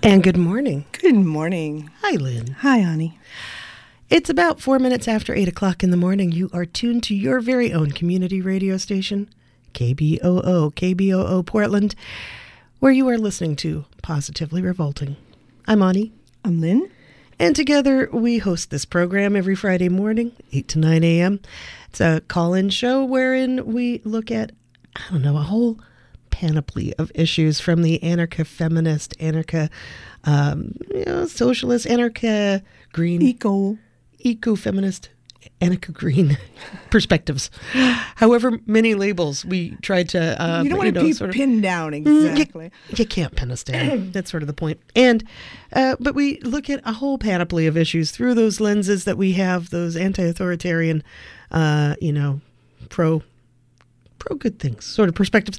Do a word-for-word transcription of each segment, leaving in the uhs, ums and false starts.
And good morning. Good morning. Hi, Lynn. Hi, Ani. It's about four minutes after eight o'clock in the morning. You are tuned to your very own community radio station, K B O O, K B O O Portland, where you are listening to Positively Revolting. I'm Ani. I'm Lynn. And together we host this program every Friday morning, eight to nine a.m. It's a call-in show wherein we look at, I don't know, a whole panoply of issues from the anarcha-feminist, anarcha, um, you know, socialist, anarcha, green, Eco, eco-feminist, anarcha green perspectives. However many labels we tried to, uh, you don't want to be sort of, pinned down exactly. You, you can't pin us down. That's sort of the point. And uh, but we look at a whole panoply of issues through those lenses that we have, those anti-authoritarian, uh, you know, pro pro good things sort of perspectives.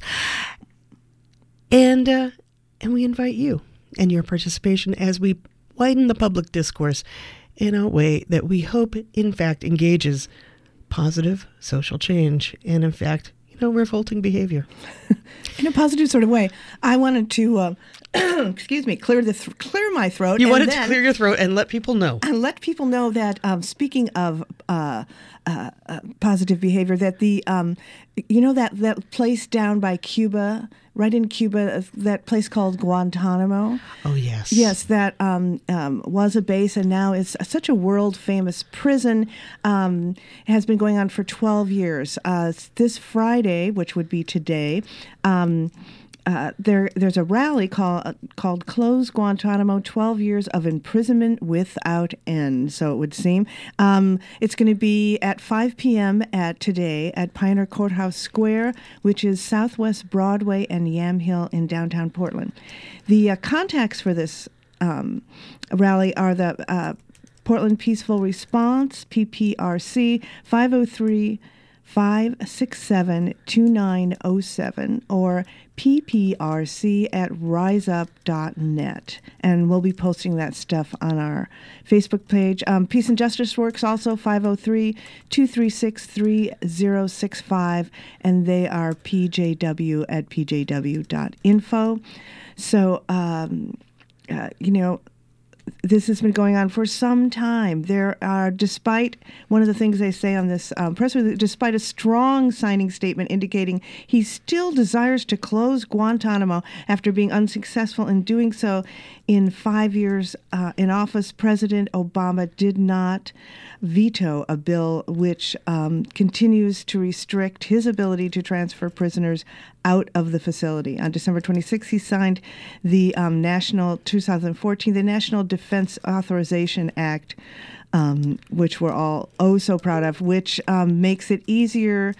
And uh, and we invite you and your participation as we widen the public discourse in a way that we hope, in fact, engages positive social change and, in fact, you know, revolting behavior. In a positive sort of way. I wanted to, uh, excuse me, clear the th- clear my throat. You and wanted then, to clear your throat and let people know. And let people know that, um, speaking of uh, uh, uh, positive behavior, that the, um, you know, that, that place down by Cuba, right in Cuba, uh, that place called Guantanamo? Oh, yes. Yes, that um, um, was a base, and now it's such a world-famous prison. Um, it has been going on for twelve years. Uh, this Friday, which would be today, um, uh, there there's a rally called uh, called Close Guantanamo, twelve years of imprisonment without end, so it would seem. Um, it's going to be at five p.m. at today at Pioneer Courthouse Square, which is Southwest Broadway and Yamhill in downtown Portland. The uh, contacts for this um, rally are the uh, Portland Peaceful Response, P P R C, five oh three, five six seven, two nine oh seven, or P P R C at riseup dot net. And we'll be posting that stuff on our Facebook page. Um, Peace and Justice Works also, five oh three, two three six, three oh six five, and they are P J W at P J W dot info. So, um, uh, you know, this has been going on for some time. There are, despite one of the things they say on this um, press release, despite a strong signing statement indicating he still desires to close Guantanamo after being unsuccessful in doing so in five years uh, in office, President Obama did not veto a bill which um, continues to restrict his ability to transfer prisoners out of the facility. On December twenty-sixth, he signed the um, National two thousand fourteen, the National Defense Authorization Act, um, which we're all oh so proud of, which um, makes it easier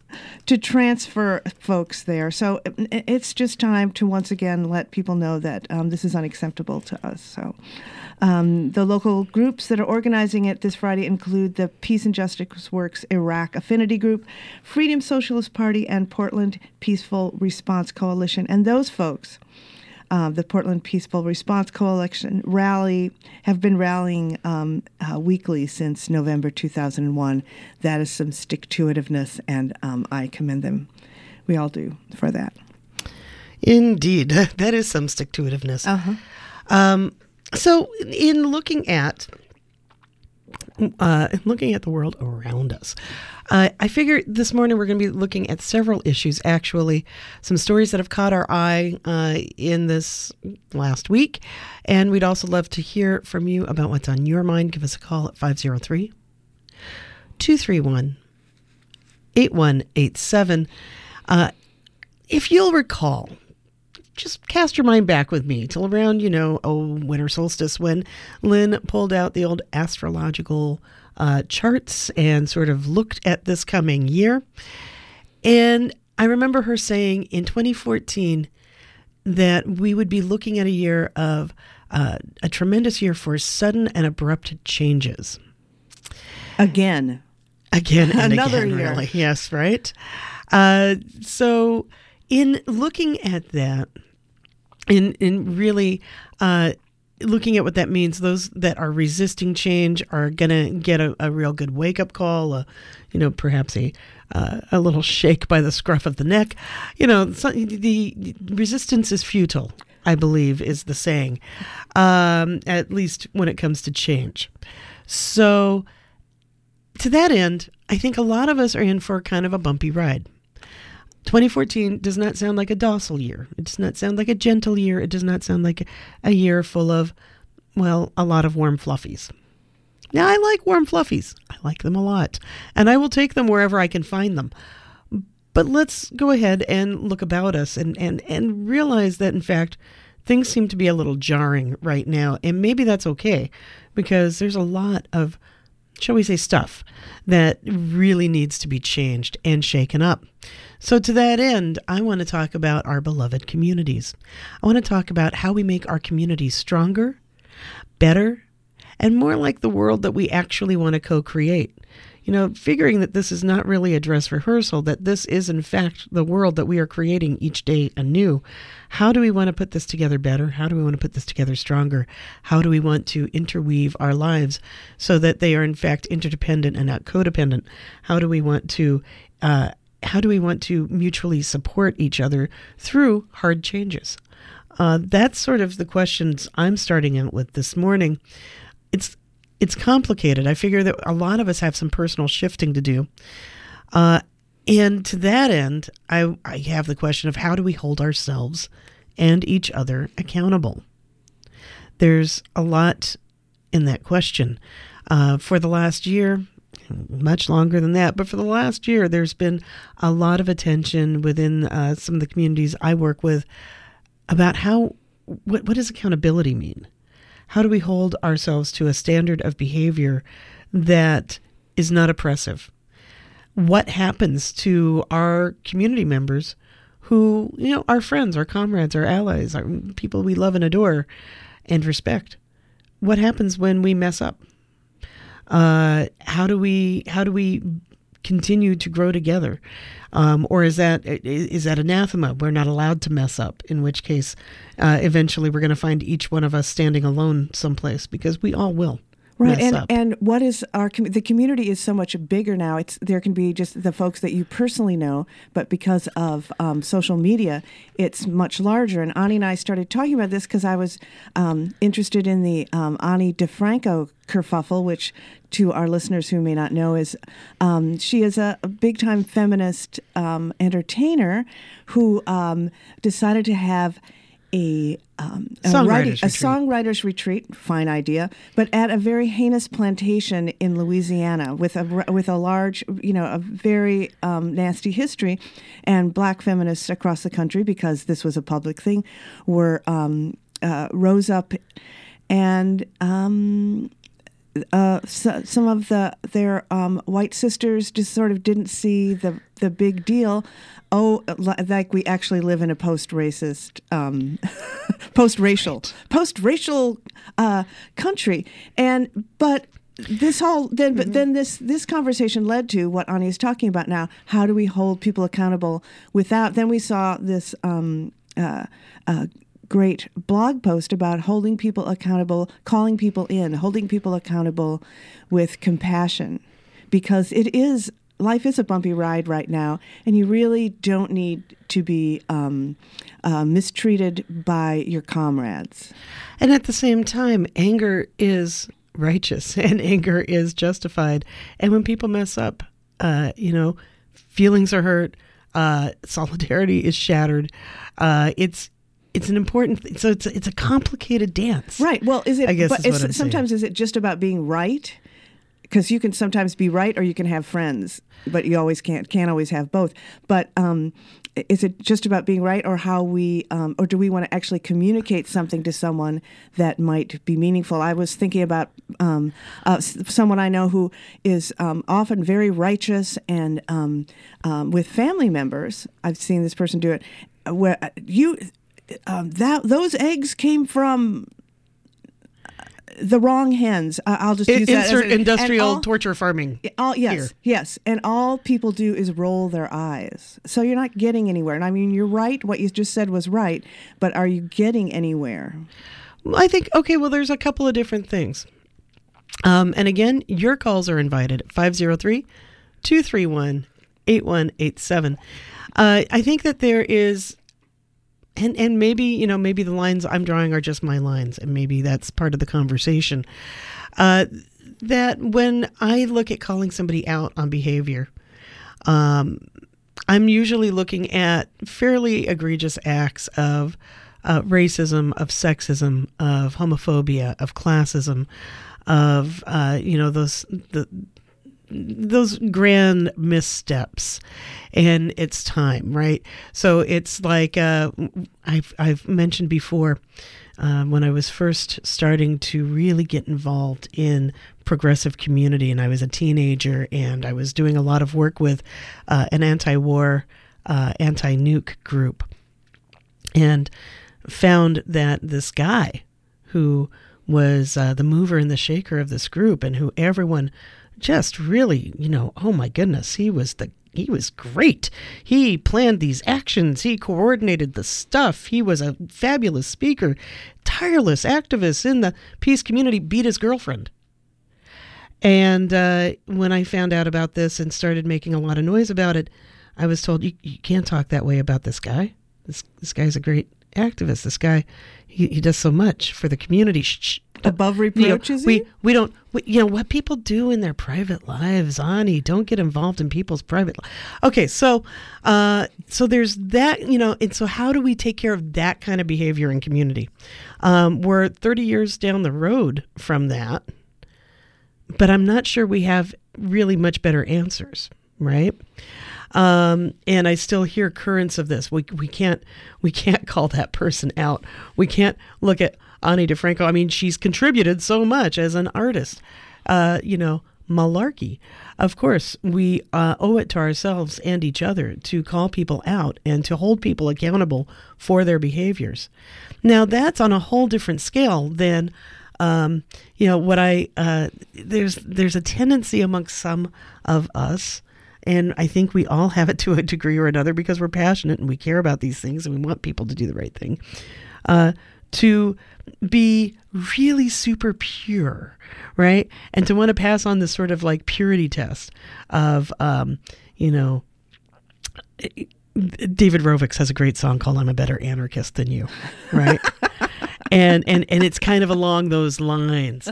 to transfer folks there. So it's just time to once again let people know that um, this is unacceptable to us. So. Um, the local groups that are organizing it this Friday include the Peace and Justice Works Iraq Affinity Group, Freedom Socialist Party, and Portland Peaceful Response Coalition. And those folks, uh, the Portland Peaceful Response Coalition rally, have been rallying um, uh, weekly since November two thousand one. That is some stick-to-itiveness, and um, I commend them. We all do for that. Indeed. That is some stick-to-itiveness. Uh-huh. Um, So, in looking at uh, looking at the world around us, uh, I figured this morning we're going to be looking at several issues. Actually, some stories that have caught our eye uh, in this last week, and we'd also love to hear from you about what's on your mind. Give us a call at five oh three, two three one, eight one eight seven. Uh, if you'll recall. Just cast your mind back with me till around, you know, oh, winter solstice, when Lynn pulled out the old astrological uh, charts and sort of looked at this coming year. And I remember her saying in twenty fourteen that we would be looking at a year of uh, a tremendous year for sudden and abrupt changes. Again. Again and Another again, year. Really. Yes, right? Uh, so in looking at that, in in really uh, looking at what that means, those that are resisting change are going to get a, a real good wake-up call, uh, you know, perhaps a uh, a little shake by the scruff of the neck. You know, so the, the resistance is futile. I believe is the saying, um, at least when it comes to change. So to that end, I think a lot of us are in for kind of a bumpy ride. twenty fourteen does not sound like a docile year. It does not sound like a gentle year. It does not sound like a year full of, well, a lot of warm fluffies. Now, I like warm fluffies. I like them a lot. And I will take them wherever I can find them. But let's go ahead and look about us and, and, and realize that, in fact, things seem to be a little jarring right now. And maybe that's okay, because there's a lot of, shall we say, stuff that really needs to be changed and shaken up. So to that end, I want to talk about our beloved communities. I want to talk about how we make our communities stronger, better, and more like the world that we actually want to co-create. You know, figuring that this is not really a dress rehearsal, that this is in fact the world that we are creating each day anew. How do we want to put this together better? How do we want to put this together stronger? How do we want to interweave our lives so that they are in fact interdependent and not codependent? How do we want to uh, how do we want to mutually support each other through hard changes? Uh, that's sort of the questions I'm starting out with this morning. It's It's complicated. I figure that a lot of us have some personal shifting to do. Uh, and to that end, I, I have the question of how do we hold ourselves and each other accountable? There's a lot in that question. Uh, for the last year, much longer than that, but for the last year, there's been a lot of attention within uh, some of the communities I work with about how, what, what does accountability mean? How do we hold ourselves to a standard of behavior that is not oppressive? What happens to our community members who, you know, our friends, our comrades, our allies, our people we love and adore and respect? What happens when we mess up? Uh, how do we, how do we continue to grow together? Um, or is that is that anathema? We're not allowed to mess up, in which case uh, eventually we're going to find each one of us standing alone someplace, because we all will. Right, mess and up. and what is our com- the community is so much bigger now. It's there can be just the folks that you personally know, but because of um, social media, it's much larger. And Ani and I started talking about this because I was um, interested in the um, Ani DiFranco kerfuffle, which to our listeners who may not know is um, she is a, a big time feminist um, entertainer who um, decided to have a um, a, songwriters writing, a retreat. songwriters retreat, fine idea, but at a very heinous plantation in Louisiana with a with a large, you know, a very um, nasty history, and black feminists across the country, because this was a public thing, were um, uh, rose up, and um, uh, so, some of the their um, white sisters just sort of didn't see the the big deal. Oh, like we actually live in a post-racist, um, post-racial, post-racial uh, country, and but this whole then, mm-hmm. but then this this conversation led to what Ani is talking about now. How do we hold people accountable without? Then we saw this um, uh, uh, great blog post about holding people accountable, calling people in, holding people accountable with compassion, because it is. Life is a bumpy ride right now, and you really don't need to be um, uh, mistreated by your comrades. And at the same time, anger is righteous and anger is justified. And when people mess up, uh, you know, feelings are hurt, uh, solidarity is shattered. Uh, it's it's an important thing. So it's it's a complicated dance. Right. Well, is it? I guess but is what it's, I'm sometimes saying. Is it just about being right? Because you can sometimes be right, or you can have friends, but you always can't can't always have both. But um, is it just about being right, or how we, um, or do we want to actually communicate something to someone that might be meaningful? I was thinking about um, uh, someone I know who is um, often very righteous, and um, um, with family members, I've seen this person do it, where you um, that those eggs came from the wrong hens. Uh, I'll just use that. Insert as a, industrial all, torture farming. All, yes, here. yes. And all people do is roll their eyes. So you're not getting anywhere. And I mean, you're right. What you just said was right. But are you getting anywhere? Well, I think, okay, well, there's a couple of different things. Um, and again, your calls are invited at five oh three, two three one, eight one eight seven. Uh, I think that there is and and maybe, you know, maybe the lines I'm drawing are just my lines, and maybe that's part of the conversation. Uh, that when I look at calling somebody out on behavior, um, I'm usually looking at fairly egregious acts of uh, racism, of sexism, of homophobia, of classism, of uh, you know those the those grand missteps, and it's time, right? So it's like uh, I've I've mentioned before. Um, when I was first starting to really get involved in progressive community, and I was a teenager, and I was doing a lot of work with uh, an anti-war, uh, anti-nuke group, and found that this guy who was uh, the mover and the shaker of this group, and who everyone just really, you know, oh my goodness, he was the He was great. He planned these actions. He coordinated the stuff. He was a fabulous speaker, tireless activist in the peace community, beat his girlfriend. And uh, when I found out about this and started making a lot of noise about it, I was told, you, you can't talk that way about this guy. This this guy's a great activist. This guy, he, he does so much for the community. Shh, shh. Above reproach, you know, is we, he? we don't, we, you know, what people do in their private lives, Ani, don't get involved in people's private lives. Okay, so, uh, so there's that, you know, and so how do we take care of that kind of behavior in community? Um, we're thirty years down the road from that, but I'm not sure we have really much better answers, right? Um, and I still hear currents of this. We we can't we can't call that person out. We can't look at Ani DiFranco. I mean, she's contributed so much as an artist. Uh, you know, malarkey. Of course, we uh, owe it to ourselves and each other to call people out and to hold people accountable for their behaviors. Now, that's on a whole different scale than, um, you know, what I uh, there's there's a tendency amongst some of us. And I think we all have it to a degree or another because we're passionate and we care about these things and we want people to do the right thing, uh, to be really super pure, right? And to want to pass on this sort of like purity test of, um, you know, David Rovix has a great song called I'm a Better Anarchist Than You, right? And, and and it's kind of along those lines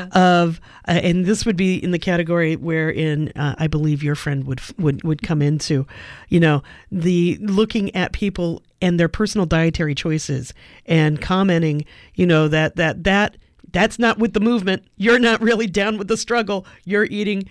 of, uh, and this would be in the category wherein uh, I believe your friend would would would come into, you know, the looking at people and their personal dietary choices and commenting, you know, that that that that's not with the movement. You're not really down with the struggle. You're eating,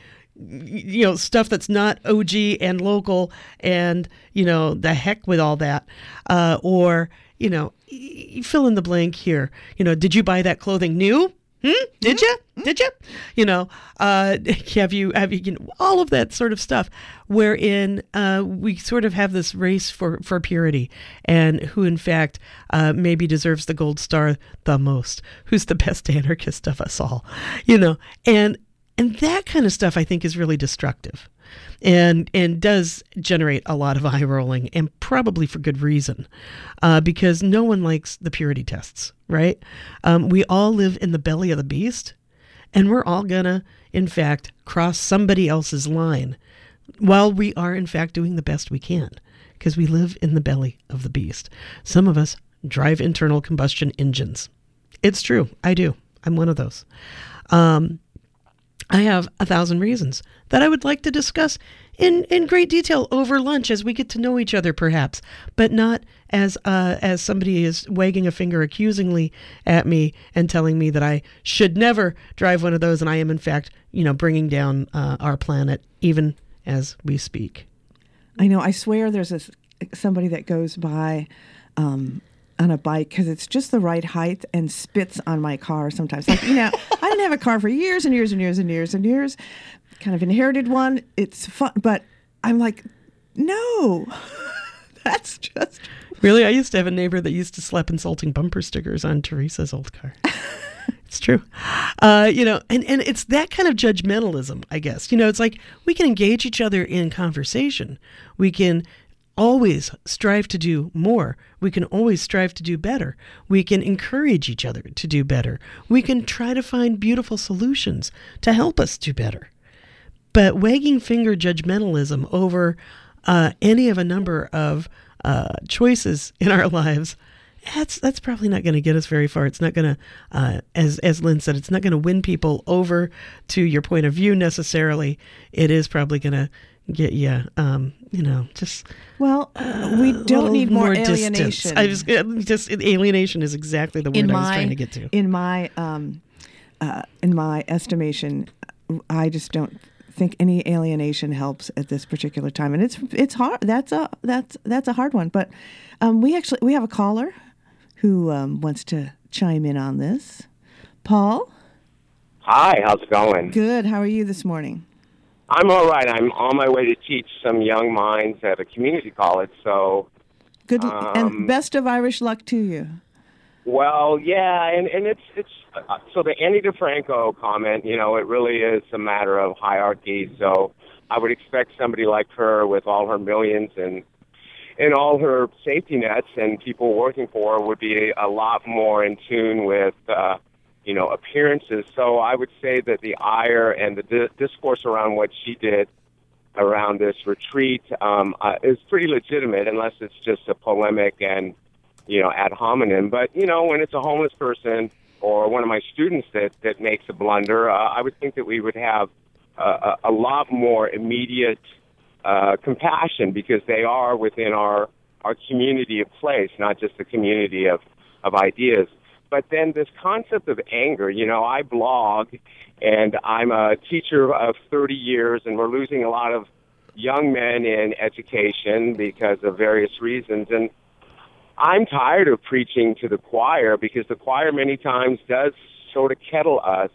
you know, stuff that's not O G and local, and you know, the heck with all that, uh, or you know. You fill in the blank here. You know, did you buy that clothing new? Hmm? Did you? Did you? You know, uh, have you, have you, you know, all of that sort of stuff wherein uh, we sort of have this race for, for purity and who, in fact, uh, maybe deserves the gold star the most, who's the best anarchist of us all, you know, and, and that kind of stuff I think is really destructive. And and does generate a lot of eye rolling, and probably for good reason, uh, because no one likes the purity tests, right? Um, we all live in the belly of the beast, and we're all gonna, in fact, cross somebody else's line, while we are, in fact, doing the best we can, because we live in the belly of the beast. Some of us drive internal combustion engines. It's true, I do. I'm one of those. Um, I have a thousand reasons that I would like to discuss in, in great detail over lunch as we get to know each other, perhaps, but not as uh, as somebody is wagging a finger accusingly at me and telling me that I should never drive one of those, and I am, in fact, you know, bringing down uh, our planet even as we speak. I know. I swear there's a, somebody that goes by um, on a bike because it's just the right height and spits on my car sometimes. Like, you know, I didn't have a car for years and years and years and years and years. Kind of inherited one. It's fun, but I'm like, no, that's just... Really? I used to have a neighbor that used to slap insulting bumper stickers on Teresa's old car. It's true. Uh, you know, and, and it's that kind of judgmentalism, I guess. You know, it's like we can engage each other in conversation. We can always strive to do more. We can always strive to do better. We can encourage each other to do better. We can try to find beautiful solutions to help us do better. But wagging finger judgmentalism over uh, any of a number of uh, choices in our lives, that's that's probably not going to get us very far. It's not going to, uh, as as Lynn said, it's not going to win people over to your point of view necessarily. It is probably going to get you, um, you know, just well, uh, we don't need more, more alienation. I was just alienation is exactly the word in I my, was trying to get to. In my um, uh, in my estimation, I just don't think any alienation helps at this particular time, and it's it's hard. That's a that's that's a hard one. But um, we actually we have a caller who um, wants to chime in on this. Paul? Hi, how's it going? Good. How are you this morning? I'm all right. I'm on my way to teach some young minds at a community college, so... Good, um, and best of Irish luck to you. Well, yeah, and, and it's... it's uh, so the Annie DeFranco comment, you know, it really is a matter of hierarchy, so I would expect somebody like her with all her millions and and all her safety nets and people working for her would be a lot more in tune with, uh, you know, appearances. So I would say that the ire and the di- discourse around what she did around this retreat um, uh, is pretty legitimate, unless it's just a polemic and, you know, ad hominem. But, you know, when it's a homeless person or one of my students that, that makes a blunder, uh, I would think that we would have uh, a, a lot more immediate Uh, compassion, because they are within our, our community of place, not just the community of, of ideas. But then this concept of anger, you know, I blog, and I'm a teacher of thirty years, and we're losing a lot of young men in education because of various reasons. And I'm tired of preaching to the choir, because the choir many times does sort of kettle us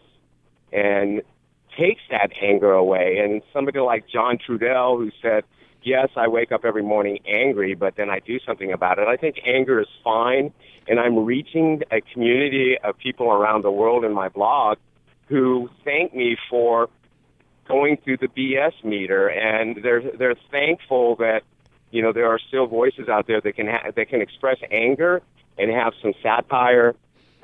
and takes that anger away. And somebody like John Trudell, who said, yes, I wake up every morning angry, but then I do something about it. I think anger is fine, and I'm reaching a community of people around the world in my blog who thank me for going through the B S meter, and they're they're thankful that, you know, there are still voices out there that can ha- that can express anger and have some satire,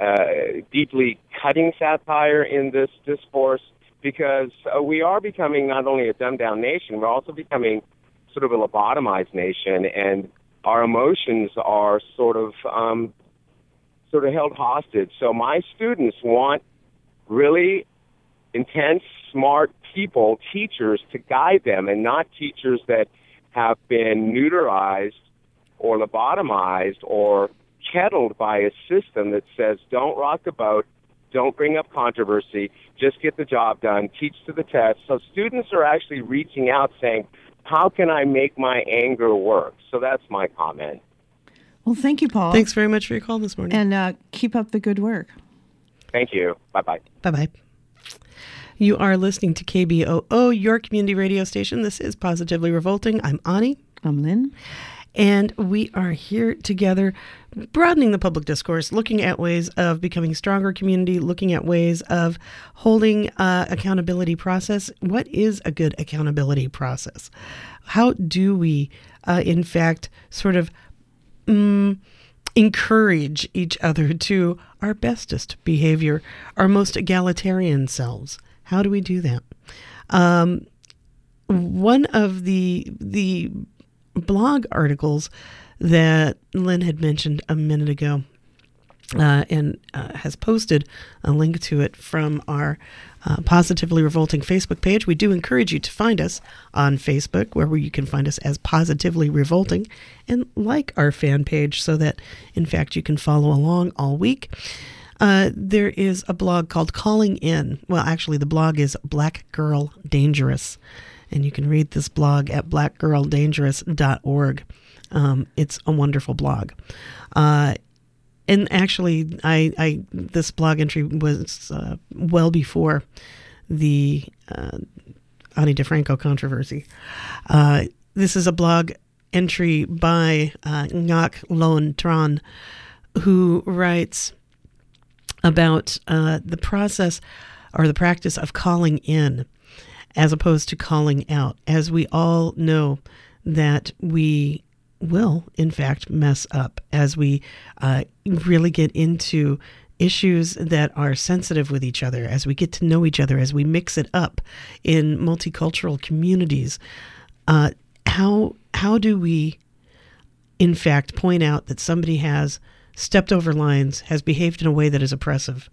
uh, deeply cutting satire in this discourse. Because uh, we are becoming not only a dumbed-down nation, we're also becoming sort of a lobotomized nation, and our emotions are sort of um, sort of held hostage. So my students want really intense, smart people, teachers, to guide them, and not teachers that have been neuterized or lobotomized or kettled by a system that says, don't rock the boat, don't bring up controversy, just get the job done, teach to the test. So students are actually reaching out saying, how can I make my anger work? So that's my comment. Well, thank you, Paul. Thanks very much for your call this morning. And uh, keep up the good work. Thank you. Bye-bye. Bye-bye. You are listening to K B O O, your community radio station. This is Positively Revolting. I'm Ani. I'm Lynn. And we are here together, broadening the public discourse, looking at ways of becoming a stronger community, looking at ways of holding uh, accountability process. What is a good accountability process? How do we, uh, in fact, sort of um, encourage each other to our bestest behavior, our most egalitarian selves? How do we do that? Um, one of the the blog articles that Lynn had mentioned a minute ago uh, and uh, has posted a link to it from our uh, Positively Revolting Facebook page. We do encourage you to find us on Facebook, where you can find us as Positively Revolting, and like our fan page so that, in fact, you can follow along all week. Uh, there is a blog called Calling In. Well, actually, the blog is Black Girl Dangerous. And you can read this blog at black girl dangerous dot org. Um, it's a wonderful blog. Uh, and actually, I, I this blog entry was uh, well before the uh, Ani DeFranco controversy. Uh, this is a blog entry by uh, Ngak Lon Tran, who writes about uh, the process or the practice of calling in, as opposed to calling out, as we all know that we will, in fact, mess up as we uh, really get into issues that are sensitive with each other, as we get to know each other, as we mix it up in multicultural communities. Uh, how how do we in fact, point out that somebody has stepped over lines, has behaved in a way that is oppressive,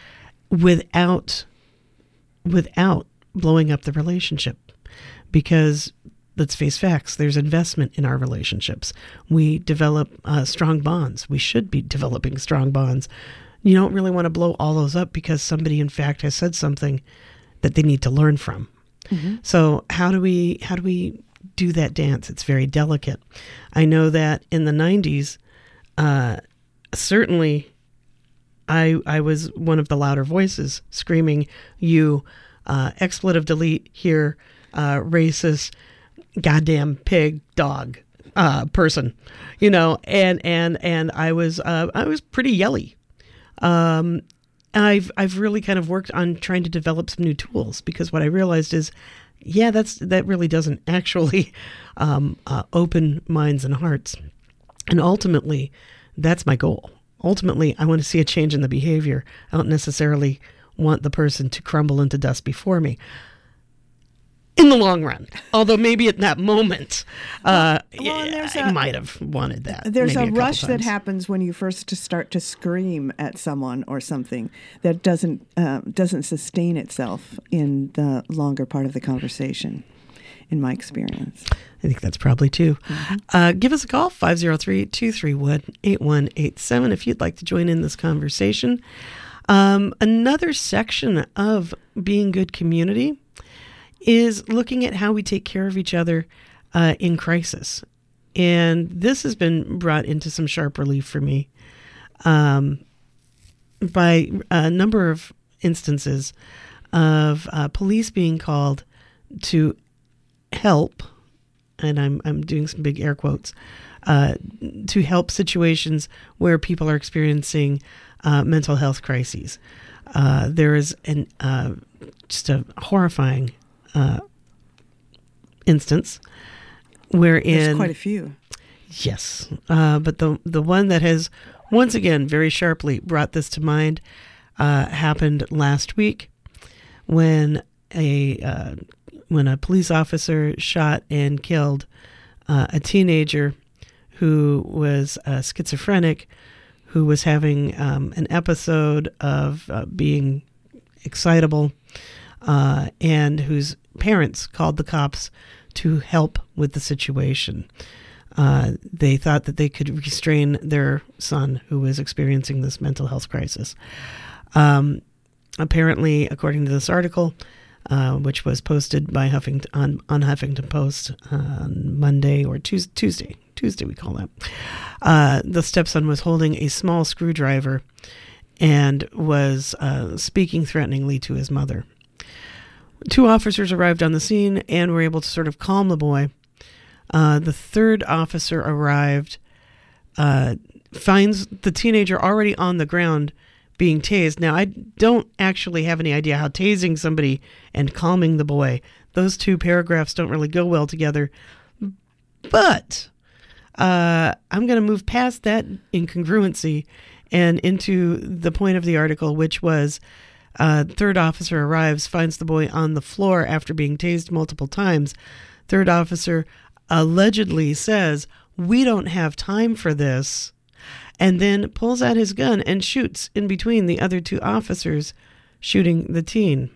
without without blowing up the relationship. Because let's face facts, there's investment in our relationships. We develop uh, strong bonds. We should be developing strong bonds. You don't really want to blow all those up because somebody, in fact, has said something that they need to learn from. Mm-hmm. So how do we how do we do that dance? It's very delicate. I know that in the nineties, uh, certainly I I was one of the louder voices screaming, you uh, expletive delete here, uh, racist, goddamn pig dog uh, person, you know, and and and I was uh, I was pretty yelly. Um, I've I've really kind of worked on trying to develop some new tools, because what I realized is, yeah, that's that really doesn't actually um, uh, open minds and hearts, and ultimately, that's my goal. Ultimately, I want to see a change in the behavior. I don't necessarily want the person to crumble into dust before me. In the long run, although maybe at that moment, uh, well, yeah, I a, might have wanted that. There's a, a rush times. that happens when you first to start to scream at someone or something that doesn't uh, doesn't sustain itself in the longer part of the conversation, in my experience. I think that's probably true. Mm-hmm. Uh, give us a call, five oh three, two three one, eight one eight seven, if you'd like to join in this conversation. Um, another section of Being Good Community is looking at how we take care of each other uh, in crisis. And this has been brought into some sharp relief for me um, by a number of instances of uh, police being called to help, and I'm I'm doing some big air quotes, uh, to help situations where people are experiencing uh, mental health crises. Uh, there is an uh, just a horrifying Uh, instance wherein there's quite a few. Yes, uh, but the the one that has once again very sharply brought this to mind uh, happened last week when a uh, when a police officer shot and killed uh, a teenager who was uh, schizophrenic, who was having um, an episode of uh, being excitable. Uh, and whose parents called the cops to help with the situation. Uh, they thought that they could restrain their son, who was experiencing this mental health crisis. Um, apparently, according to this article, uh, which was posted by Huffington on, on Huffington Post on Monday or Tuesday, Tuesday, Tuesday we call that, uh, the stepson was holding a small screwdriver and was uh, speaking threateningly to his mother. Two officers arrived on the scene and were able to sort of calm the boy. Uh, the third officer arrived, uh, finds the teenager already on the ground being tased. Now, I don't actually have any idea how tasing somebody and calming the boy, those two paragraphs don't really go well together. But uh, I'm going to move past that incongruency and into the point of the article, which was, Uh, third officer arrives, finds the boy on the floor after being tased multiple times. Third officer allegedly says, "We don't have time for this," and then pulls out his gun and shoots in between the other two officers, shooting the teen.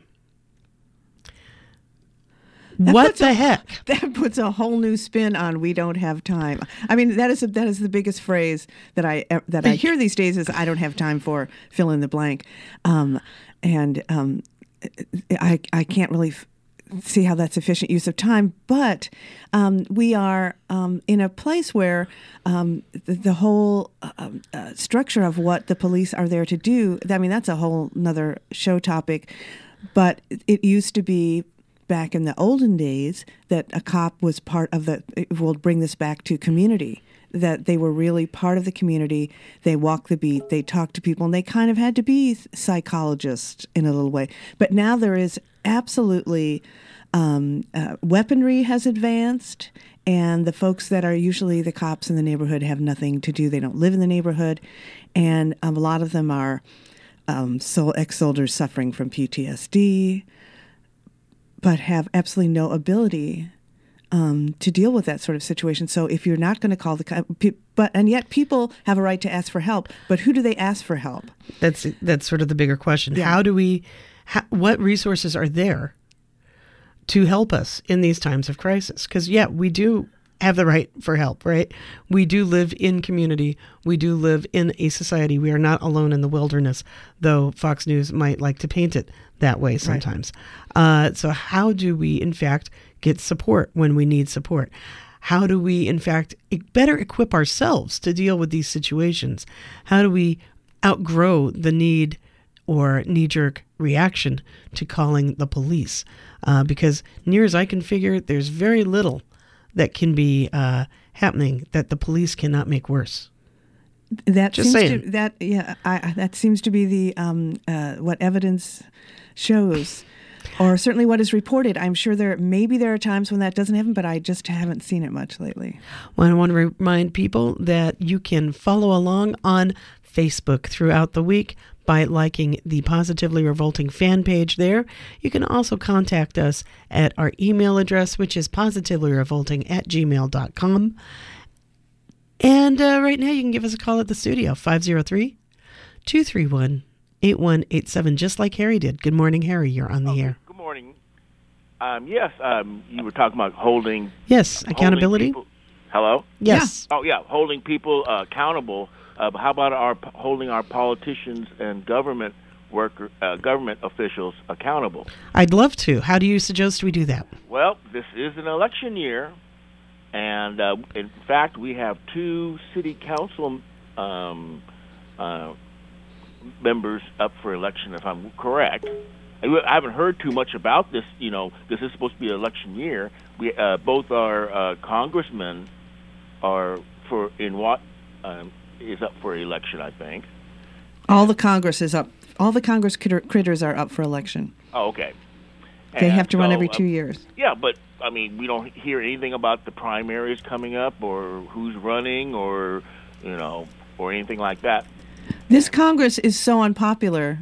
That what the a, heck? That puts a whole new spin on "we don't have time." I mean, that is a, that is the biggest phrase that I that I hear these days is "I don't have time for fill in the blank," um, and um, I I can't really f- see how that's efficient use of time. But um, we are um, in a place where um, the, the whole uh, uh, structure of what the police are there to do. I mean, that's a whole another show topic. But it used to be, back in the olden days, that a cop was part of the, we'll bring this back to community, that they were really part of the community. They walked the beat, they talked to people, and they kind of had to be psychologists in a little way. But now there is absolutely, um, uh, weaponry has advanced, and the folks that are usually the cops in the neighborhood have nothing to do. They don't live in the neighborhood, and um, a lot of them are um, so ex-soldiers suffering from P T S D, but have absolutely no ability um, to deal with that sort of situation. So if you're not going to call the co- pe- But and yet people have a right to ask for help. But who do they ask for help? That's that's sort of the bigger question. Yeah. How do we? How, what resources are there to help us in these times of crisis? Because yeah, we do have the right for help, right? We do live in community. We do live in a society. We are not alone in the wilderness, though Fox News might like to paint it that way sometimes. Right. Uh, so how do we, in fact, get support when we need support? How do we, in fact, better equip ourselves to deal with these situations? How do we outgrow the need or knee-jerk reaction to calling the police? Uh, because near as I can figure, there's very little that can be uh, happening that the police cannot make worse. That Just seems saying. to that yeah I, that seems to be the um, uh, what evidence shows, or certainly what is reported. I'm sure there maybe there are times when that doesn't happen, but I just haven't seen it much lately. Well, I want to remind people that you can follow along on Facebook throughout the week by liking the Positively Revolting fan page there. You can also contact us at our email address, which is positivelyrevolting at gmail dot com. And uh, right now you can give us a call at the studio, five oh three, two three one, eight one eight seven, just like Harry did. Good morning, Harry. You're on the oh, air. Good morning. Um, yes, um, you were talking about holding... Yes, accountability. Holding people, hello? Yes. Oh, yeah, holding people uh, accountable. Uh, how about our holding our politicians and government worker, uh, government officials accountable? I'd love to. How do you suggest we do that? Well, this is an election year, and uh, in fact, we have two city council um, uh, members up for election, if I'm correct. I haven't heard too much about this. You know, this is supposed to be an election year. We uh, both our uh, congressmen are for in what. Um, is up for election, I think. All the Congress is up. All the Congress critter, critters are up for election. Oh, okay. They And have to run so, every two uh, years. Yeah, but, I mean, we don't hear anything about the primaries coming up or who's running or, you know, or anything like that. This Congress is so unpopular.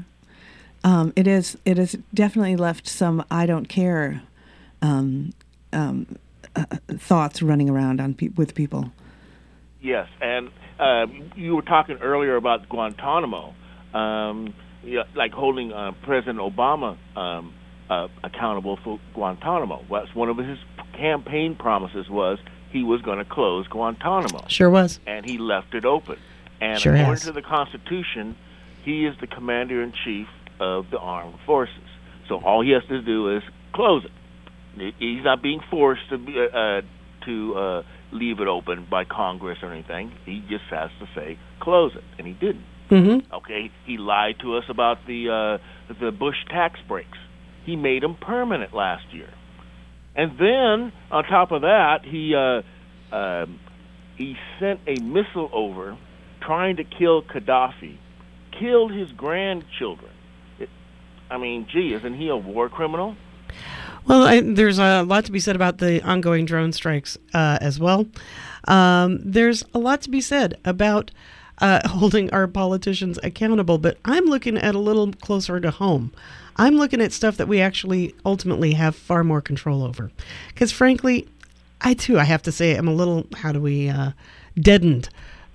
Um, it is. It has definitely left some I don't care um, um, uh, thoughts running around on pe- with people. Yes, and uh, you were talking earlier about Guantanamo, um, yeah, like holding uh, President Obama um, uh, accountable for Guantanamo. Well, that's one of his campaign promises was he was going to close Guantanamo. Sure was. And he left it open. And Sure according has. to the Constitution, he is the commander-in-chief of the armed forces. So all he has to do is close it. He's not being forced to be, uh, to uh, leave it open by Congress or anything. He just has to say, close it, and he didn't. Mm-hmm. Okay, he lied to us about the uh, the Bush tax breaks. He made them permanent last year. And then, on top of that, he uh, uh, he sent a missile over trying to kill Gaddafi, killed his grandchildren. It, I mean, gee, isn't he a war criminal? Well, I, there's a lot to be said about the ongoing drone strikes uh, as well. Um, there's a lot to be said about uh, holding our politicians accountable, but I'm looking at a little closer to home. I'm looking at stuff that we actually ultimately have far more control over. Because frankly, I too, I have to say, I'm a little, how do we, uh, deadened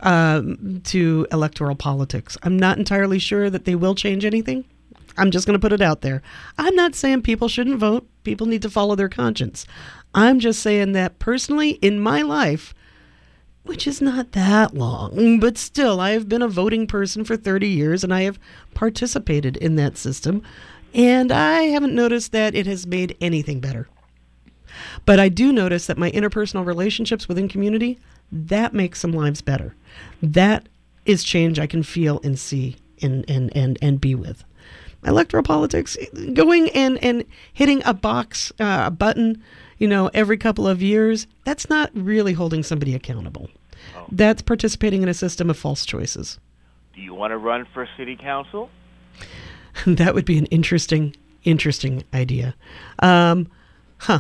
um, to electoral politics. I'm not entirely sure that they will change anything. I'm just going to put it out there. I'm not saying people shouldn't vote. People need to follow their conscience. I'm just saying that personally in my life, which is not that long, but still, I have been a voting person for thirty years and I have participated in that system. And I haven't noticed that it has made anything better. But I do notice that my interpersonal relationships within community, that makes some lives better. That is change I can feel and see and, and, and, and be with. Electoral politics, going and, and hitting a box, uh, a button, you know, every couple of years, that's not really holding somebody accountable. Oh. That's participating in a system of false choices. Do you want to run for city council? That would be an interesting, interesting idea. Um, huh.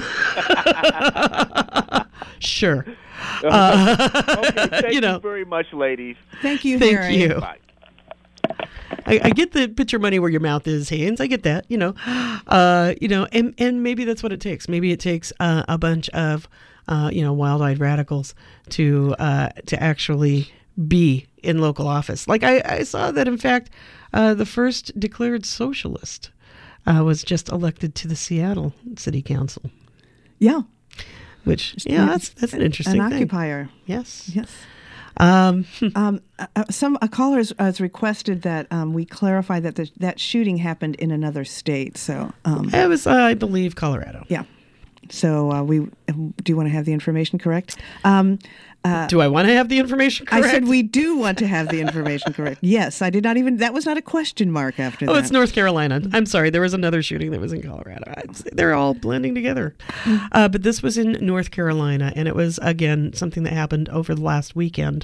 Sure. Uh, okay, thank you know, you very much, ladies. Thank you, Thank Harry. you. Bye. I, I get the put your money where your mouth is, Haynes. I get that, you know, uh, you know, and, and maybe that's what it takes. Maybe it takes uh, a bunch of uh, you know, wild-eyed radicals to uh, to actually be in local office. Like I, I saw that, in fact, uh, the first declared socialist uh, was just elected to the Seattle City Council. Yeah. Which, yeah, that's that's an interesting An thing. occupier. Yes. Yes. Um, Um, uh, some a caller has, has requested that um, we clarify that the, that shooting happened in another state. So um, it was, uh, I believe, Colorado. yeah. So uh, we do you want to have the information correct? Um, uh, Do I want to have the information correct? I said we do want to have the information correct. Yes, I did not even. That was not a question mark after Oh, that. it's North Carolina. I'm sorry. There was another shooting that was in Colorado. I'd say they're all blending together. Uh, but this was in North Carolina, and it was, again, something that happened over the last weekend.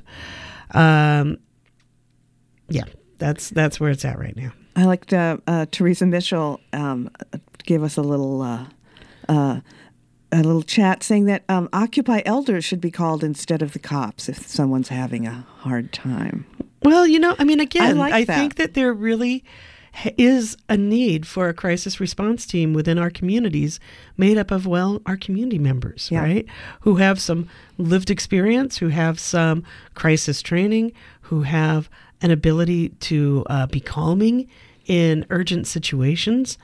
Um, yeah, that's that's where it's at right now. I liked uh, uh, Teresa Mitchell um, gave us a little uh, uh, a little chat saying that um, Occupy elders should be called instead of the cops if someone's having a hard time. Well, you know, I mean, again, I I, like that. think that there really is a need for a crisis response team within our communities made up of, well, our community members, Yeah. right? Who have some lived experience, who have some crisis training, who have an ability to uh, be calming in urgent situations.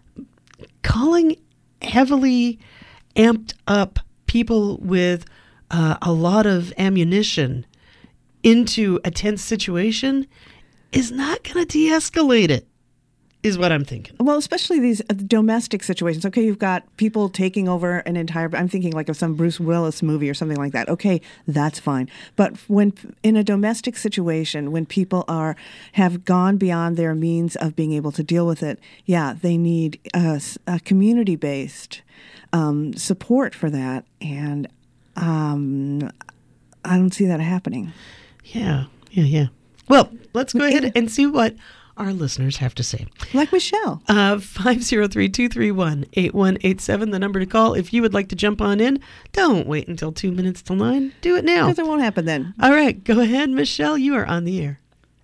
Calling heavily amped up people with uh, a lot of ammunition into a tense situation is not going to de-escalate it, is what I'm thinking. Well, especially these uh, domestic situations. Okay, you've got people taking over an entire. I'm thinking like of some Bruce Willis movie or something like that. Okay, that's fine. But when in a domestic situation, when people are have gone beyond their means of being able to deal with it, yeah, they need a, a community-based um, support for that, and um, I don't see that happening. Yeah, yeah, yeah. Well, let's go ahead and see what our listeners have to say. Like Michelle. Uh, five oh three, two three one, eight one eight seven, the number to call. If you would like to jump on in, don't wait until two minutes till nine. Do it now. Because it won't happen then. All right, go ahead, Michelle. You are on the air.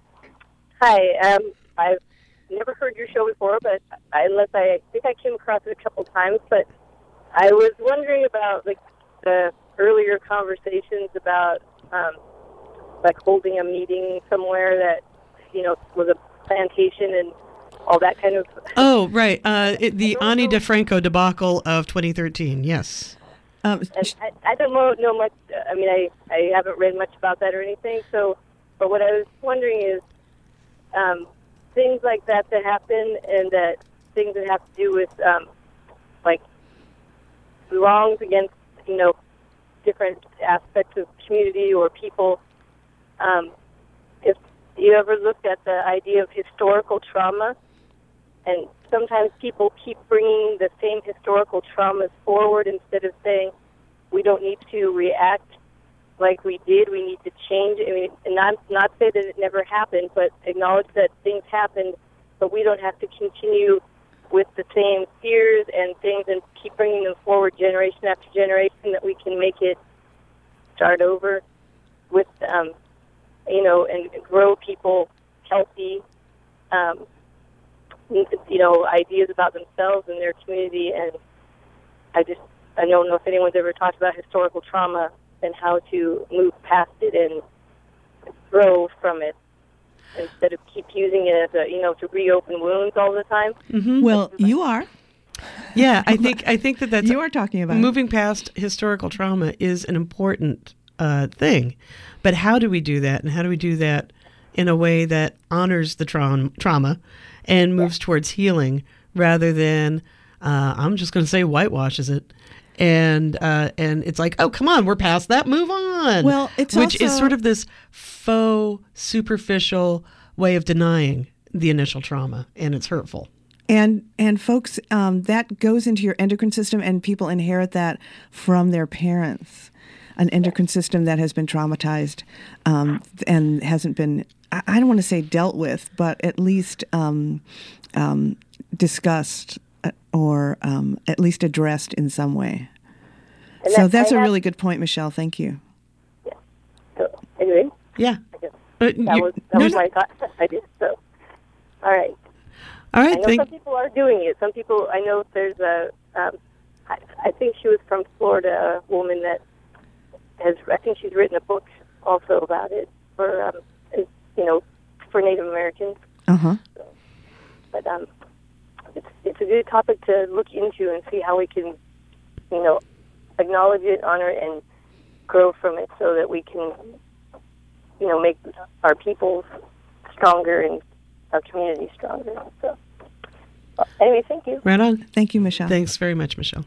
Hi, um, I've never heard your show before, but I, unless I, I think I came across it a couple times, but I was wondering about like the earlier conversations about um, like holding a meeting somewhere that, you know, was a plantation and all that kind of. Oh, right. Uh, it, the Ani DeFranco debacle of twenty thirteen. Yes. Um, And I, I don't know, know much. I mean, I, I haven't read much about that or anything. So, but what I was wondering is um, things like that that happen, and that things that have to do with um, like wrongs against, you know, different aspects of community or people. Um, if you ever looked at the idea of historical trauma, and sometimes people keep bringing the same historical traumas forward instead of saying, we don't need to react like we did, we need to change. I mean, and not, not say that it never happened, but acknowledge that things happened, but we don't have to continue with the same fears and things and keep bringing them forward generation after generation, that we can make it start over with, um, you know, and grow people healthy, um, you know, ideas about themselves and their community. And I just, I don't know if anyone's ever talked about historical trauma and how to move past it and grow from it instead of keep using it as a, you know, to reopen wounds all the time. Mm-hmm. well, you are. Yeah, I think I think that that's You are talking about it. moving past historical trauma is an important uh, thing. But how do we do that? And how do we do that in a way that honors the tra- trauma and moves towards healing rather than, uh, I'm just going to say whitewashes it. And uh, and it's like, oh, come on, we're past that. Move on. Well, it's Which is also- sort of this faux, superficial way of denying the initial trauma, and it's hurtful. And and folks, um, that goes into your endocrine system, and people inherit that from their parents. An endocrine system that has been traumatized um, and hasn't been, I I don't want to say dealt with, but at least um, um, discussed uh, or um, at least addressed in some way. And So that- that's I a have- really good point, Michelle. Thank you. So, anyway, Yeah. I guess Uh, that you- was, that no, was no. my thought. I did. So, all right. All I right. know Thank, some people are doing it. Some people, I know there's a, um, I, I think she was from Florida, a woman that has, I think she's written a book also about it for, um, you know, for Native Americans. Uh-huh. So, but um, it's, it's a good topic to look into and see how we can, you know, acknowledge it, honor it, and grow from it so that we can, you know, make our people stronger and our community stronger. So, well, anyway, thank you. Right on. Thank you, Michelle. Thanks very much, Michelle.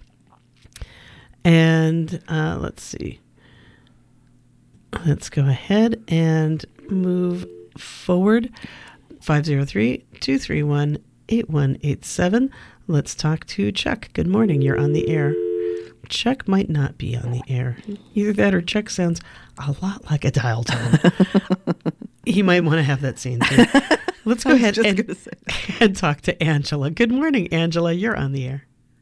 And uh, let's see. Let's go ahead and move forward. five oh three, two three one, eight one eight seven. Let's talk to Chuck. Good morning. You're on the air. Chuck might not be on the air. Either that or Chuck sounds a lot like a dial tone. He might want to have that scene too. Let's go ahead and, and talk to Angela. Good morning, Angela. You're on the air.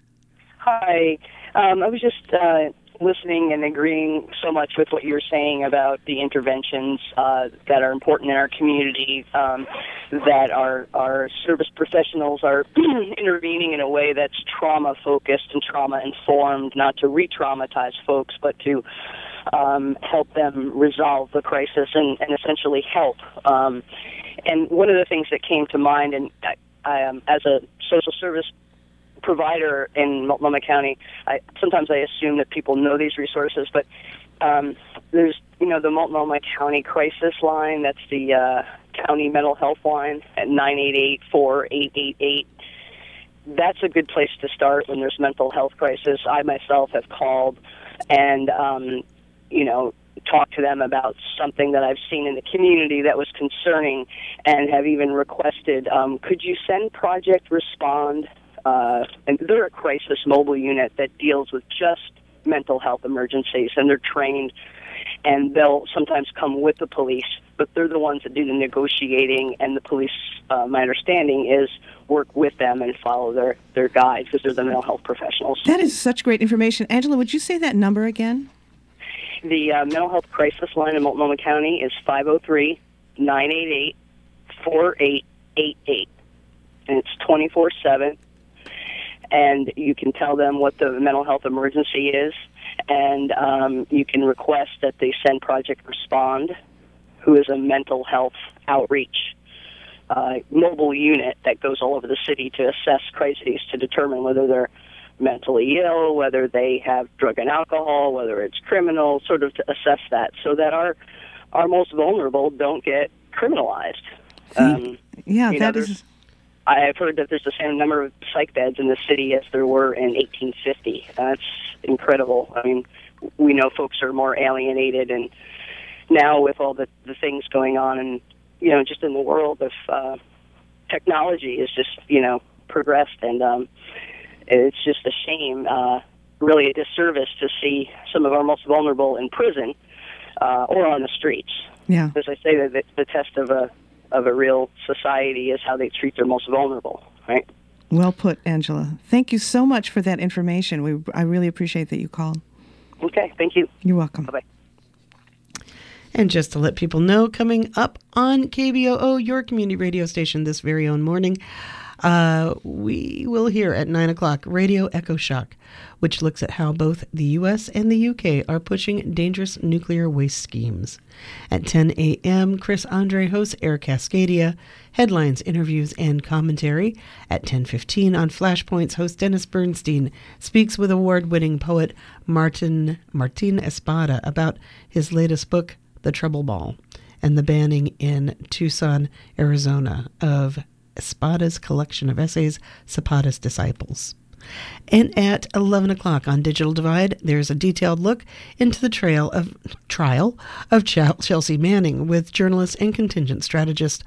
Hi. Um, I was just uh, listening and agreeing so much with what you're saying about the interventions uh, that are important in our community, um, that our, our service professionals are intervening in a way that's trauma-focused and trauma-informed, not to re-traumatize folks, but to um, help them resolve the crisis and, and essentially help. Um, and one of the things that came to mind, and I, I, um, as a social service provider in Multnomah County, I, sometimes I assume that people know these resources, but um, there's, you know, the Multnomah County Crisis Line. That's the uh, county mental health line at nine eight eight, four eight eight eight. That's a good place to start when there's mental health crisis. I myself have called and, um, you know, talked to them about something that I've seen in the community that was concerning, and have even requested, um, could you send Project Respond? Uh, and they're a crisis mobile unit that deals with just mental health emergencies, and they're trained, and they'll sometimes come with the police, but they're the ones that do the negotiating, and the police, uh, my understanding, is work with them and follow their, their guides, because they're the mental health professionals. That is such great information. Angela, would you say that number again? The uh, mental health crisis line in Multnomah County is five oh three, nine eight eight, four eight eight eight, and it's twenty-four seven. And you can tell them what the mental health emergency is, and um, you can request that they send Project Respond, who is a mental health outreach uh, mobile unit that goes all over the city to assess crises, to determine whether they're mentally ill, whether they have drug and alcohol, whether it's criminal, sort of to assess that, so that our our most vulnerable don't get criminalized. Um, yeah, that that know, is... I've heard that there's the same number of psych beds in the city as there were in eighteen fifty. That's incredible. I mean, we know folks are more alienated, and now with all the, the things going on, and, you know, just in the world of uh, technology is just, you know, progressed, and um, it's just a shame, uh, really a disservice to see some of our most vulnerable in prison uh, or on the streets. Yeah. As I say, that the, the test of a of a real society is how they treat their most vulnerable, right? Well put, Angela. Thank you so much for that information. We I really appreciate that you called. Okay, thank you. You're welcome. Bye-bye. And just to let people know, coming up on K B O O, your community radio station, this very own morning, uh, we will hear at nine o'clock Radio Echo Shock, which looks at how both the U S and the U K are pushing dangerous nuclear waste schemes. At ten a.m., Chris Andre hosts Air Cascadia, headlines, interviews, and commentary. At ten fifteen on Flashpoints, host Dennis Bernstein speaks with award-winning poet Martin Martin Espada about his latest book, The Trouble Ball, and the banning in Tucson, Arizona, of Espada's collection of essays, Zapata's Disciples. And at eleven o'clock on Digital Divide, there's a detailed look into the trail of trial of Ch- Chelsea Manning with journalist and contingent strategist,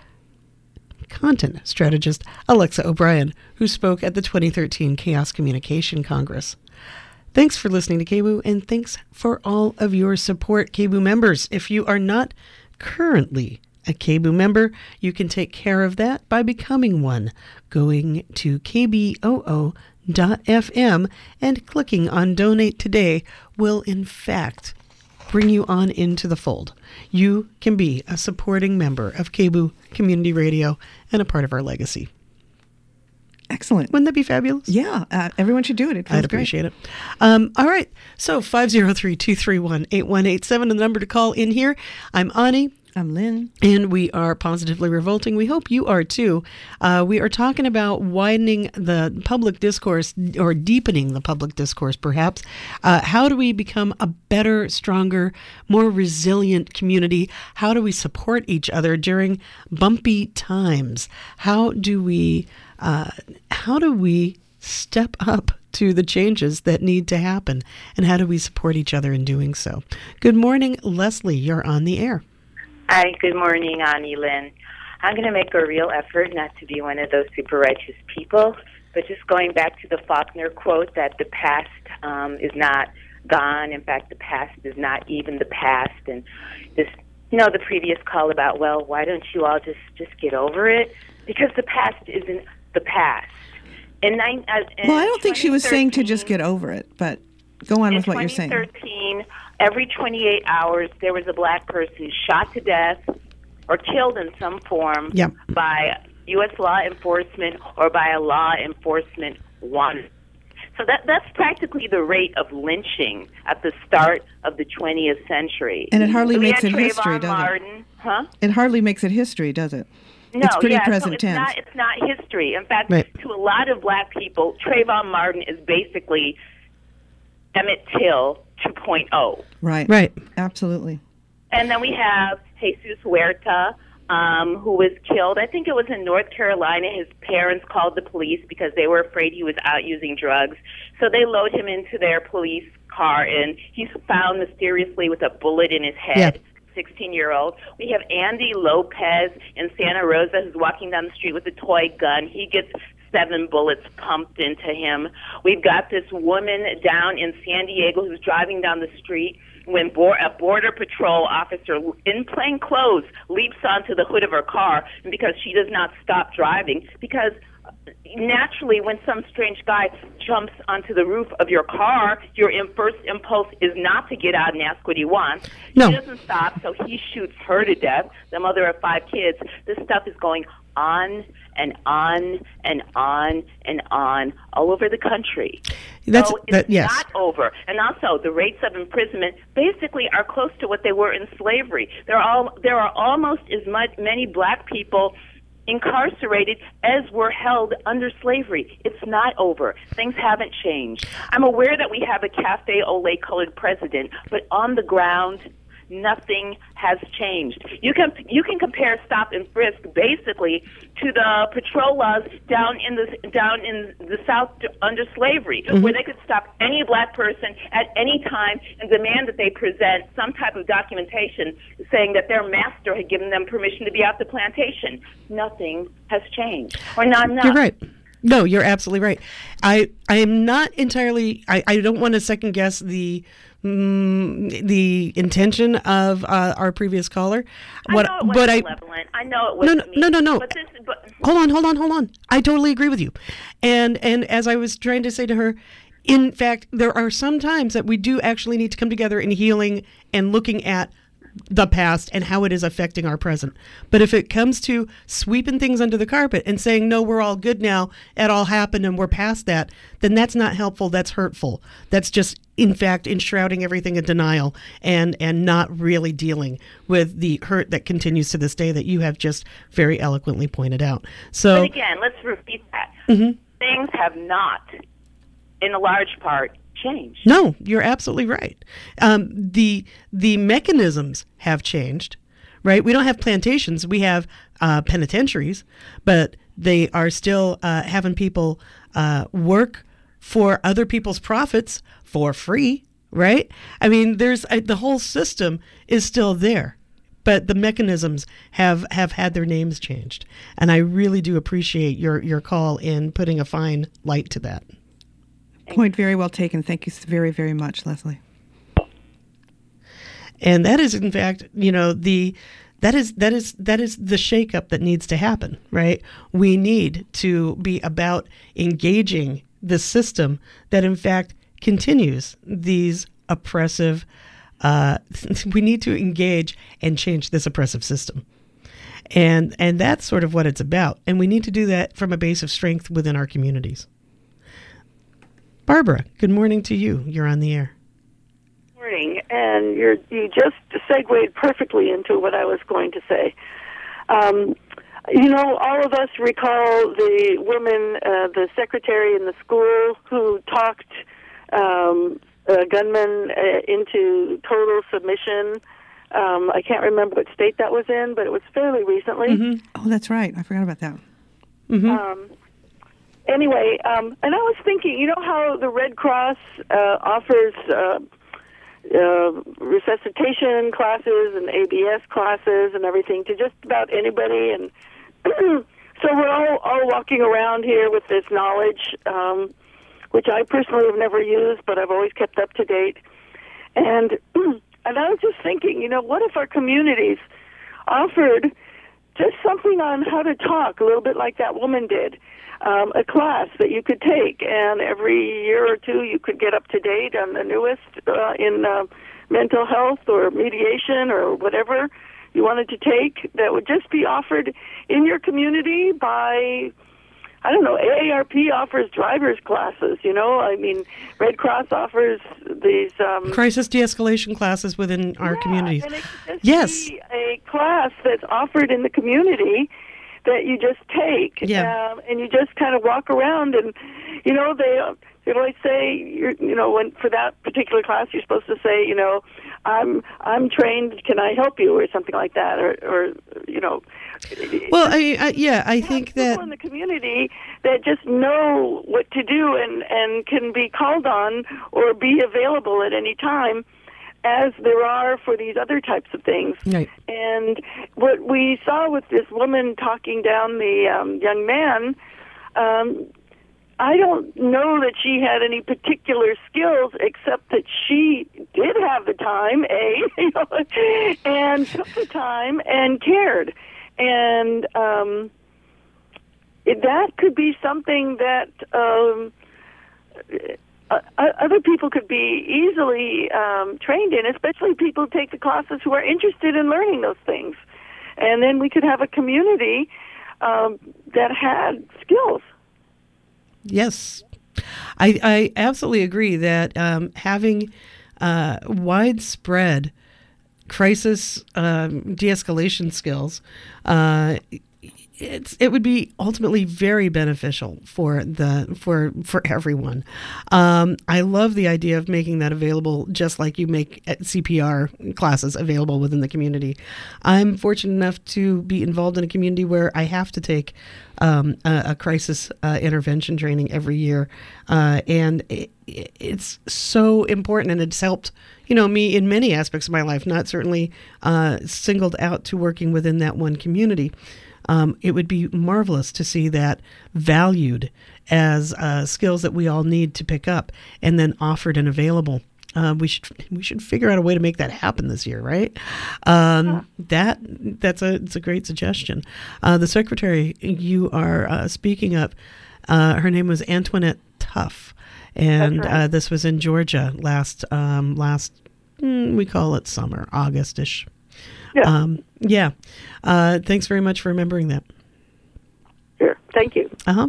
content strategist Alexa O'Brien, who spoke at the twenty thirteen Chaos Communication Congress. Thanks for listening to K B O O, and thanks for all of your support, K B O O members. If you are not currently a K B O O member, you can take care of that by becoming one, going to k b o o dot f m and clicking on Donate Today will, in fact, bring you on into the fold. You can be a supporting member of K B O O Community Radio and a part of our legacy. Excellent. Wouldn't that be fabulous? Yeah, uh, everyone should do it. It feels I'd appreciate great. it. Um, all right. So five oh three, two three one, eight one eight seven, the number to call in here. I'm Ani. I'm Lynn. And we are Positively Revolting. We hope you are too. Uh, we are talking about widening the public discourse, or deepening the public discourse, perhaps. Uh, how do we become a better, stronger, more resilient community? How do we support each other during bumpy times? How do we, uh, how do we step up to the changes that need to happen? And how do we support each other in doing so? Good morning, Leslie. You're on the air. Hi, good morning, Ani Lynn. I'm going to make a real effort not to be one of those super righteous people, but just going back to the Faulkner quote that the past um, is not gone. In fact, the past is not even the past. And this, you know, the previous call about, well, why don't you all just, just get over it? Because the past isn't the past. In nine, uh, in well, I don't think she was saying to just get over it, but go on with what you're saying. In twenty thirteen, every twenty-eight hours, there was a black person shot to death or killed in some form yep. by U S law enforcement or by a law enforcement wanted. So that that's practically the rate of lynching at the start of the twentieth century. And it hardly so makes it Trayvon history, does Martin, it? Huh? It hardly makes it history, does it? No, it's pretty yeah, present so it's tense. Not, it's not history. In fact, right. to a lot of black people, Trayvon Martin is basically Emmett Till two point oh. Right. Right. Absolutely. And then we have Jesus Huerta, um, who was killed. I think it was in North Carolina. His parents called the police because they were afraid he was out using drugs. So they load him into their police car, and he's found mysteriously with a bullet in his head. Yeah. sixteen-year-old. We have Andy Lopez in Santa Rosa who's walking down the street with a toy gun. He gets seven bullets pumped into him. We've got this woman down in San Diego who's driving down the street when bo- a Border Patrol officer in plain clothes leaps onto the hood of her car, and because she does not stop driving, because naturally, when some strange guy jumps onto the roof of your car, your im- first impulse is not to get out and ask what he wants. No. He doesn't stop, so he shoots her to death, the mother of five kids. This stuff is going on and on and on and on all over the country. That's, so it's that, yes. not over. And also, the rates of imprisonment basically are close to what they were in slavery. There are, all, there are almost as much, many black people incarcerated as were held under slavery. It's not over. Things haven't changed. I'm aware that we have a cafe au lait colored president, but on the ground, nothing has changed. You can you can compare stop and frisk basically to the patrol laws down in the down in the South under slavery, mm-hmm. where they could stop any black person at any time and demand that they present some type of documentation saying that their master had given them permission to be out the plantation. Nothing has changed, or not enough. You're right. No, you're absolutely right. I I am not entirely. I, I don't want to second guess the mm, the intention of uh, our previous caller. What, I know it was but malevolent. I, I know it was no, no, mean, no, no, no. But this, but, hold on, hold on, hold on. I totally agree with you. And and as I was trying to say to her, in fact, there are some times that we do actually need to come together in healing and looking at the past and how it is affecting our present. But if it comes to sweeping things under the carpet and saying, no, we're all good now, it all happened and we're past that, then that's not helpful. That's hurtful. That's just, in fact, enshrouding everything in denial and, and not really dealing with the hurt that continues to this day that you have just very eloquently pointed out. So, but again, let's repeat that. Mm-hmm. Things have not, in a large part, changed. No, you're absolutely right. Um, the the mechanisms have changed, right? We don't have plantations. We have uh, penitentiaries, but they are still uh, having people uh, work for other people's profits for free, right? I mean, there's uh, the whole system is still there, but the mechanisms have, have had their names changed. And I really do appreciate your, your call in putting a fine light to that. Point very well taken. Thank you very, very much, Leslie. And that is, in fact, you know, the that is that is that is the shakeup that needs to happen, right? We need to be about engaging the system that, in fact, continues these oppressive. Uh, we need to engage and change this oppressive system. And and that's sort of what it's about. And we need to do that from a base of strength within our communities. Barbara, good morning to you. You're on the air. Morning, and you're, you just segued perfectly into what I was going to say. Um, you know, all of us recall the woman, uh, the secretary in the school who talked um, a gunman uh, into total submission. Um, I can't remember what state that was in, but it was fairly recently. Mm-hmm. Oh, that's right. I forgot about that. Mm-hmm. Um, anyway, um, and I was thinking, you know how the Red Cross uh, offers uh, uh, resuscitation classes and A B S classes and everything to just about anybody, and so we're all, all walking around here with this knowledge, um, which I personally have never used, but I've always kept up to date. And and I was just thinking, you know, what if our communities offered just something on how to talk, a little bit like that woman did, um, a class that you could take, and every year or two you could get up to date on the newest uh, in uh, mental health or mediation or whatever you wanted to take, that would just be offered in your community by, I don't know, A A R P offers driver's classes, you know, I mean, Red Cross offers these... Um, Crisis de-escalation classes within our yeah, communities. And it could just yes. be a class that's offered in the community that you just take, yeah. um, and you just kind of walk around, and, you know, they... They always say, you're, you know, when for that particular class, you're supposed to say, you know, I'm I'm trained. Can I help you, or something like that, or, or you know. Well, I, I yeah, I think people that in the community that just know what to do and and can be called on or be available at any time, as there are for these other types of things. Right. And what we saw with this woman talking down the um, young man. Um, I don't know that she had any particular skills, except that she did have the time, A, you know, and took the time and cared. And um, that could be something that um, uh, other people could be easily um, trained in, especially people who take the classes who are interested in learning those things. And then we could have a community um, that had skills. Yes, I, I absolutely agree that um, having uh, widespread crisis um, de-escalation skills, uh, it's it would be ultimately very beneficial for the for for everyone. Um, I love the idea of making that available, just like you make C P R classes available within the community. I'm fortunate enough to be involved in a community where I have to take um, a, a crisis uh, intervention training every year, uh, and it, it's so important, and it's helped, you know, me in many aspects of my life. Not certainly uh, singled out to working within that one community. Um, it would be marvelous to see that valued as uh, skills that we all need to pick up, and then offered and available. Uh, we should we should figure out a way to make that happen this year, right? Um, yeah. That that's a it's a great suggestion. Uh, the secretary you are uh, speaking of, uh, her name was Antoinette Tuff, and right. uh, this was in Georgia last um, last mm, we call it summer, August-ish. Yeah. Um, yeah. Uh, thanks very much for remembering that. Sure. Thank you. Uh-huh.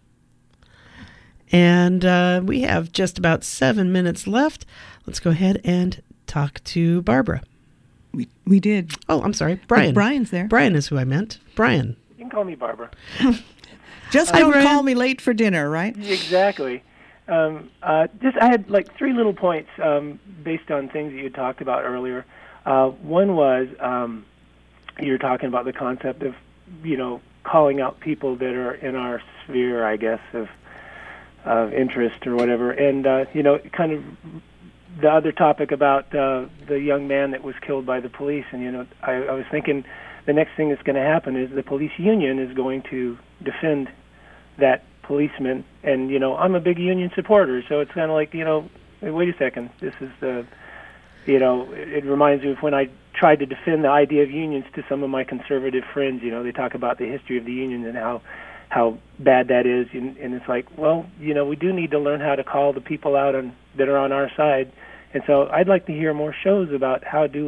And uh, we have just about seven minutes left. Let's go ahead and talk to Barbara. We we did. Oh, I'm sorry. Brian. Oh, Brian's there. Brian is who I meant. Brian. You can call me Barbara. Just Hi, don't Brian. call me late for dinner, right? Exactly. Um, uh, just I had like three little points um, based on things that you talked about earlier. Uh, one was um, you were talking about the concept of, you know, calling out people that are in our sphere, I guess, of of interest or whatever. And, uh, you know, kind of the other topic about uh, the young man that was killed by the police. And, you know, I, I was thinking the next thing that's going to happen is the police union is going to defend that policeman. And, you know, I'm a big union supporter, so it's kind of like, you know, wait a second, this is the... You know, it reminds me of when I tried to defend the idea of unions to some of my conservative friends. You know, they talk about the history of the union and how how bad that is, and, and it's like, well, you know, we do need to learn how to call the people out on that are on our side. And so I'd like to hear more shows about how do we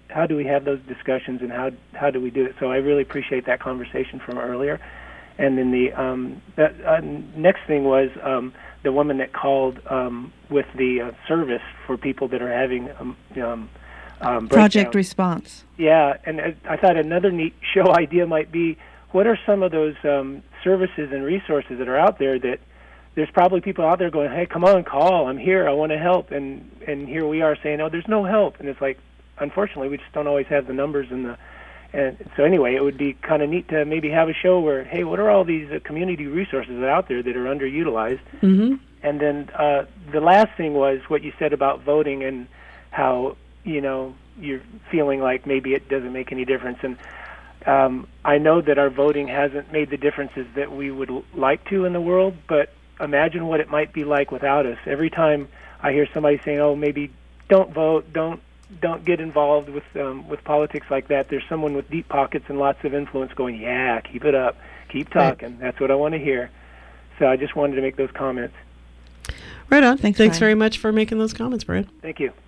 how do we have those discussions, and how how do we do it? So I really appreciate that conversation from earlier. And then the um, that, uh, next thing was um, the woman that called um, with the uh, service for people that are having um, um, um, Project breakdowns. Response. Yeah, and I, I thought another neat show idea might be, what are some of those um, services and resources that are out there that there's probably people out there going, hey, come on, call, I'm here, I want to help, and and here we are saying, oh, there's no help, and it's like, unfortunately, we just don't always have the numbers and the, and so anyway, it would be kind of neat to maybe have a show where, hey, what are all these uh, community resources that are out there that are underutilized? Mm-hmm. And then uh, the last thing was what you said about voting and how, you know, you're feeling like maybe it doesn't make any difference. And um, I know that our voting hasn't made the differences that we would l- like to in the world, but imagine what it might be like without us. Every time I hear somebody saying, oh, maybe don't vote, don't don't get involved with um, with politics like that, there's someone with deep pockets and lots of influence going, yeah, keep it up, keep talking. Right. That's what I want to hear. So I just wanted to make those comments. Right on. Thanks, Thanks Brian. very much for making those comments, Brian. Thank you.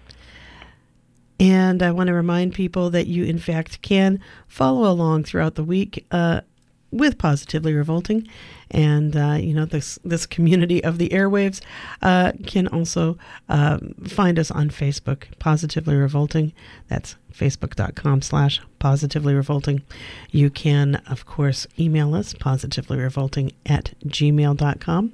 And I want to remind people that you, in fact, can follow along throughout the week uh, with Positively Revolting. And, uh, you know, this this community of the airwaves uh, can also um, find us on Facebook, Positively Revolting. That's facebook.com slash Positively Revolting. You can, of course, email us, positivelyrevolting at gmail dot com.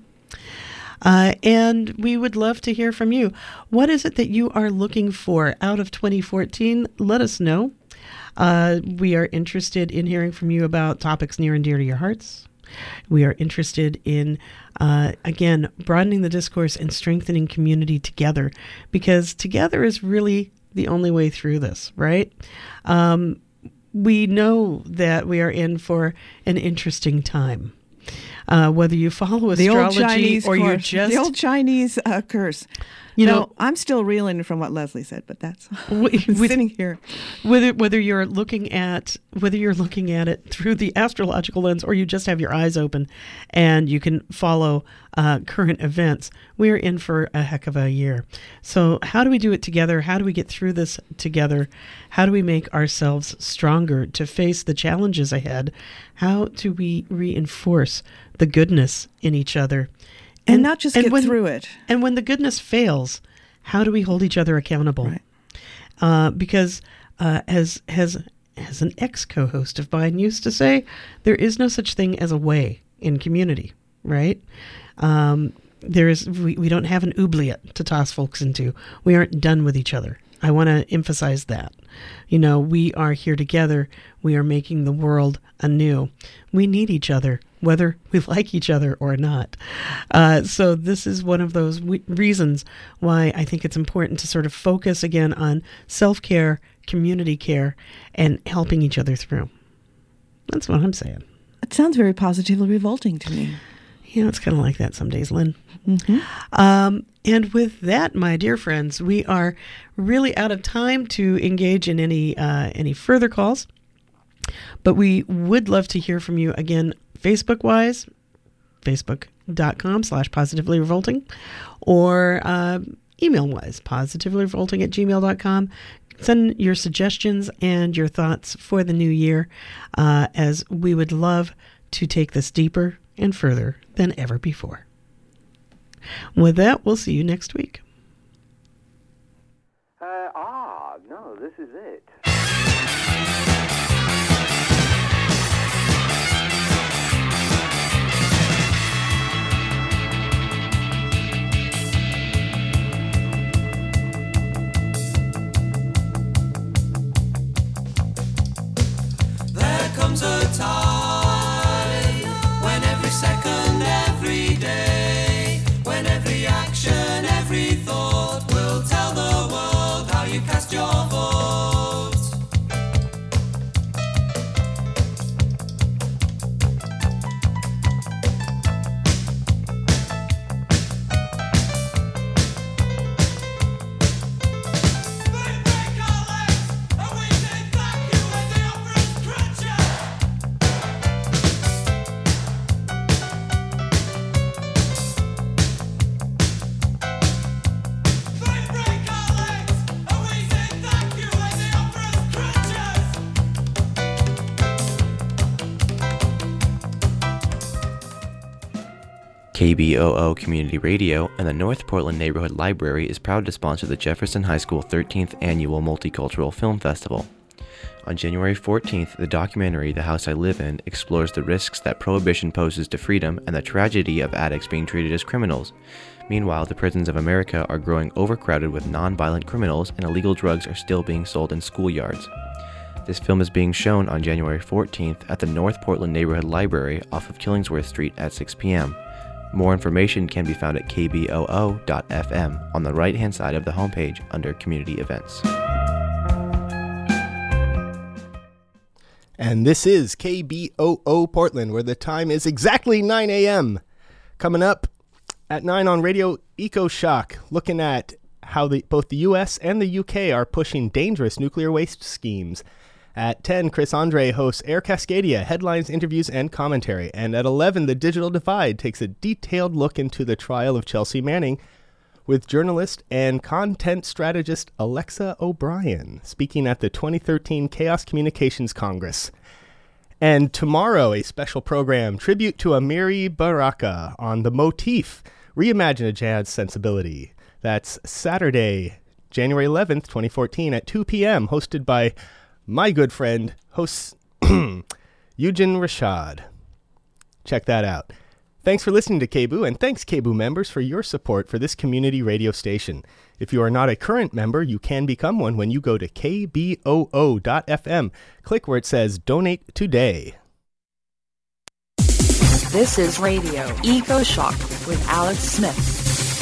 Uh, and we would love to hear from you. What is it that you are looking for out of twenty fourteen? Let us know. Uh, we are interested in hearing from you about topics near and dear to your hearts. We are interested in, uh, again, broadening the discourse and strengthening community together, because together is really the only way through this, right? Um, we know that we are in for an interesting time. Uh, whether you follow astrology the old Chinese or you course, just... The old Chinese uh, curse. You no, know, I'm still reeling from what Leslie said, but that's with, I'm sitting here. Whether whether you're looking at whether you're looking at it through the astrological lens, or you just have your eyes open and you can follow uh, current events, we're in for a heck of a year. So how do we do it together? How do we get through this together? How do we make ourselves stronger to face the challenges ahead? How do we reinforce the goodness in each other? And, and not just and get when, through it. And when the goodness fails, how do we hold each other accountable? Right. Uh, because uh, as as as an ex-co-host of mine used to say, there is no such thing as a way in community, right? Um, there is we, we don't have an oubliette to toss folks into. We aren't done with each other. I want to emphasize that. You know, we are here together. We are making the world anew. We need each other, whether we like each other or not. Uh, so this is one of those w- reasons why I think it's important to sort of focus again on self-care, community care, and helping each other through. That's what I'm saying. It sounds very positively revolting to me. You know, it's kind of like that some days, Lynn. Mm-hmm. Um, and with that, my dear friends, we are really out of time to engage in any uh, any further calls. But we would love to hear from you again, Facebook-wise, facebook.com slash positively revolting, or uh, email-wise, positivelyrevolting at gmail dot com. Send your suggestions and your thoughts for the new year, uh, as we would love to take this deeper and further than ever before. With that, we'll see you next week. Uh, ah, no, this is it. There comes a time when every second, every day, when every action, every thought will tell the world how you cast your vote. K B O O Community Radio and the North Portland Neighborhood Library is proud to sponsor the Jefferson High School thirteenth Annual Multicultural Film Festival. On January fourteenth, the documentary The House I Live In explores the risks that prohibition poses to freedom and the tragedy of addicts being treated as criminals. Meanwhile, the prisons of America are growing overcrowded with non-violent criminals and illegal drugs are still being sold in schoolyards. This film is being shown on January fourteenth at the North Portland Neighborhood Library off of Killingsworth Street at six p.m. More information can be found at k b o o dot f m on the right-hand side of the homepage under Community Events. And this is K B O O Portland, where the time is exactly nine a.m. Coming up at nine on Radio Eco Shock, looking at how the, both the U S and the U K are pushing dangerous nuclear waste schemes. At ten, Chris Andre hosts Air Cascadia, headlines, interviews, and commentary. And at eleven, The Digital Divide takes a detailed look into the trial of Chelsea Manning with journalist and content strategist Alexa O'Brien, speaking at the twenty thirteen Chaos Communications Congress. And tomorrow, a special program, tribute to Amiri Baraka on the motif, Reimagine a Jazz Sensibility. That's Saturday, January eleventh, twenty fourteen at two p.m., hosted by my good friend, host Eugene Rashad. Check that out. Thanks for listening to K B O O, and thanks K B O O members for your support for this community radio station. If you are not a current member, you can become one when you go to k b o o dot f m. Click where it says Donate Today. This is Radio Eco Shock with Alex Smith.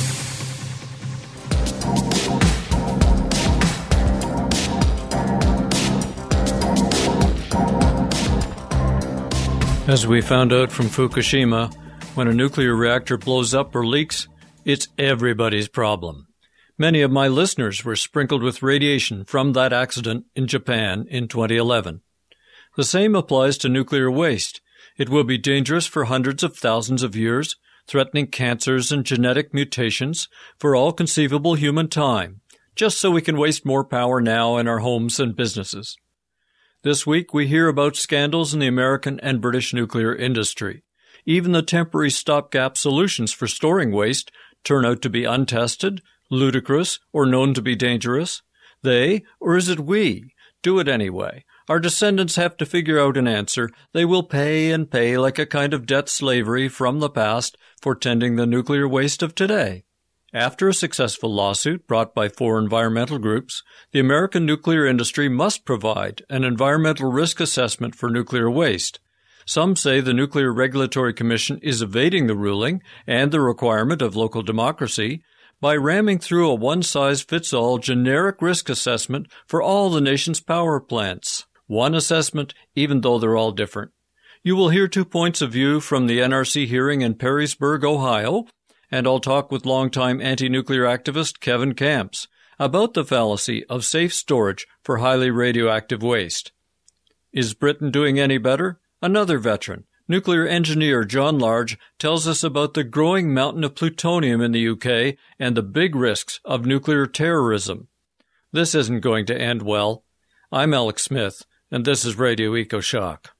As we found out from Fukushima, when a nuclear reactor blows up or leaks, it's everybody's problem. Many of my listeners were sprinkled with radiation from that accident in Japan in twenty eleven. The same applies to nuclear waste. It will be dangerous for hundreds of thousands of years, threatening cancers and genetic mutations for all conceivable human time, just so we can waste more power now in our homes and businesses. This week, we hear about scandals in the American and British nuclear industry. Even the temporary stopgap solutions for storing waste turn out to be untested, ludicrous, or known to be dangerous. They, or is it we, do it anyway. Our descendants have to figure out an answer. They will pay and pay like a kind of debt slavery from the past for tending the nuclear waste of today. After a successful lawsuit brought by four environmental groups, the American nuclear industry must provide an environmental risk assessment for nuclear waste. Some say the Nuclear Regulatory Commission is evading the ruling and the requirement of local democracy by ramming through a one-size-fits-all generic risk assessment for all the nation's power plants. One assessment, even though they're all different. You will hear two points of view from the N R C hearing in Perrysburg, Ohio, and I'll talk with longtime anti-nuclear activist Kevin Camps about the fallacy of safe storage for highly radioactive waste. Is Britain doing any better? Another veteran, nuclear engineer John Large, tells us about the growing mountain of plutonium in the U K and the big risks of nuclear terrorism. This isn't going to end well. I'm Alex Smith, and this is Radio Eco Shock.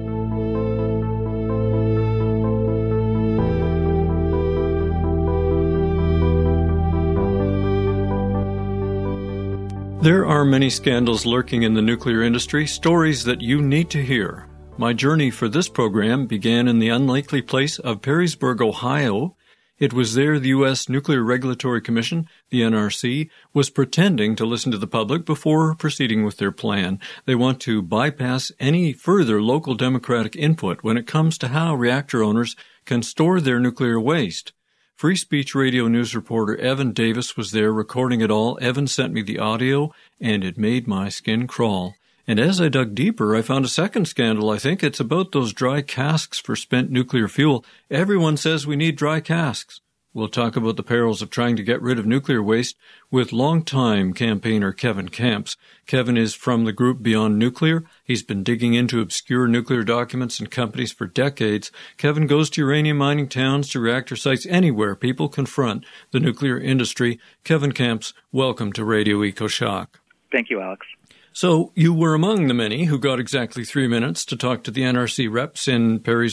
There are many scandals lurking in the nuclear industry, stories that you need to hear. My journey for this program began in the unlikely place of Perrysburg, Ohio. It was there the U S Nuclear Regulatory Commission, the N R C, was pretending to listen to the public before proceeding with their plan. They want to bypass any further local democratic input when it comes to how reactor owners can store their nuclear waste. Free Speech Radio News reporter Evan Davis was there recording it all. Evan sent me the audio, and it made my skin crawl. And as I dug deeper, I found a second scandal, I think. It's about those dry casks for spent nuclear fuel. Everyone says we need dry casks. We'll talk about the perils of trying to get rid of nuclear waste with longtime campaigner Kevin Camps. Kevin is from the group Beyond Nuclear. He's been digging into obscure nuclear documents and companies for decades. Kevin goes to uranium mining towns, to reactor sites, anywhere people confront the nuclear industry. Kevin Camps, welcome to Radio Eco Shock. Thank you, Alex. So you were among the many who got exactly three minutes to talk to the N R C reps in Perrysburg,